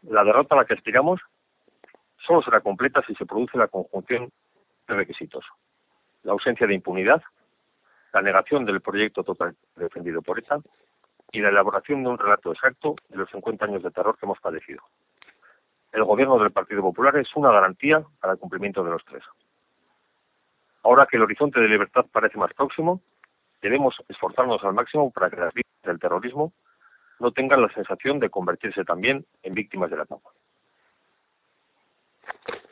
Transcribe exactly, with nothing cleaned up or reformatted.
La derrota a la que aspiramos solo será completa si se produce la conjunción de requisitos: la ausencia de impunidad, la negación del proyecto total defendido por ETA y la elaboración de un relato exacto de los cincuenta años de terror que hemos padecido. El gobierno del Partido Popular es una garantía para el cumplimiento de los tres. Ahora que el horizonte de libertad parece más próximo, debemos esforzarnos al máximo para que las víctimas del terrorismo no tengan la sensación de convertirse también en víctimas de la trampa.